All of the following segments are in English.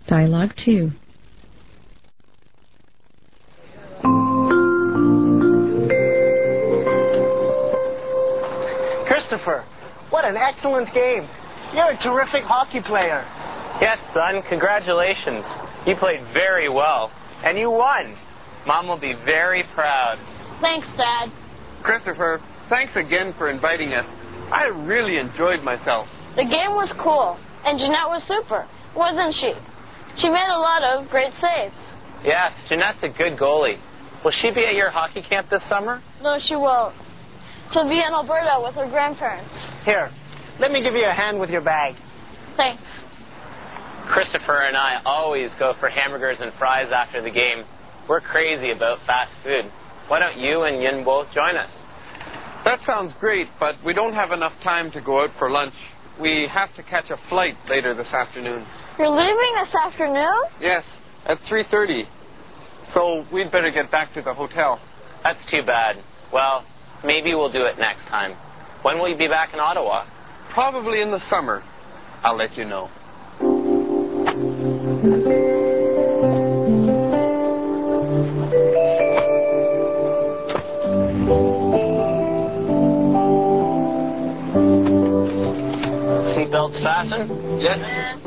Dialogue 2. Christopher, what an excellent game. You're a terrific hockey player. Yes, son, congratulations. You played very well, and you won. Mom will be very proud. Thanks, Dad. Christopher, thanks again for inviting us. I really enjoyed myself. The game was cool, and Jeanette was super, wasn't she? She made a lot of great saves. Yes, Jeanette's a good goalie. Will she be at your hockey camp this summer? No, she won't. She'll be in Alberta with her grandparents. Here, let me give you a hand with your bag. Thanks. Christopher and I always go for hamburgers and fries after the game. We're crazy about fast food. Why don't you and Yinbo join us? That sounds great, but we don't have enough time to go out for lunch. We have to catch a flight later this afternoon. You're leaving this afternoon? Yes, at 3:30. So we'd better get back to the hotel. That's too bad. Well, maybe we'll do it next time. When will you be back in Ottawa? Probably in the summer. I'll let you know. Seatbelts fastened? Yes.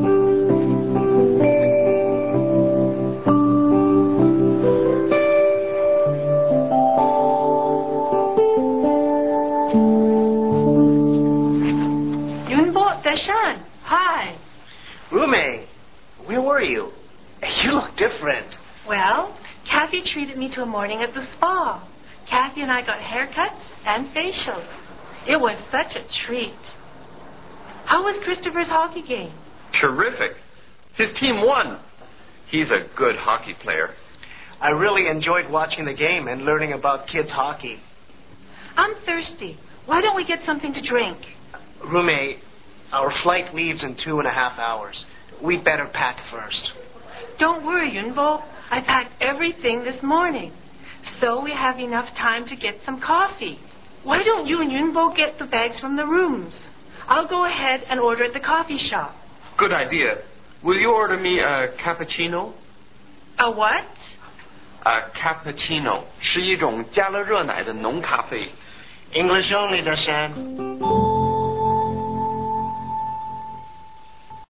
Deshan, hi. Rume, where were you? You look different. Well, Kathy treated me to a morning at the spa. Kathy and I got haircuts and facials. It was such a treat. How was Christopher's hockey game? Terrific. His team won. He's a good hockey player. I really enjoyed watching the game and learning about kids' hockey. I'm thirsty. Why don't we get something to drink? Rume, our flight leaves in 2.5 hours. We'd better pack first. Don't worry, Yunbo. I packed everything this morning. So we have enough time to get some coffee. Why don't you and Yunbo get the bags from the rooms? I'll go ahead and order at the coffee shop. Good idea. Will you order me a cappuccino? A what? A cappuccino 是一种加了热奶的浓咖啡。 English only, Dashan.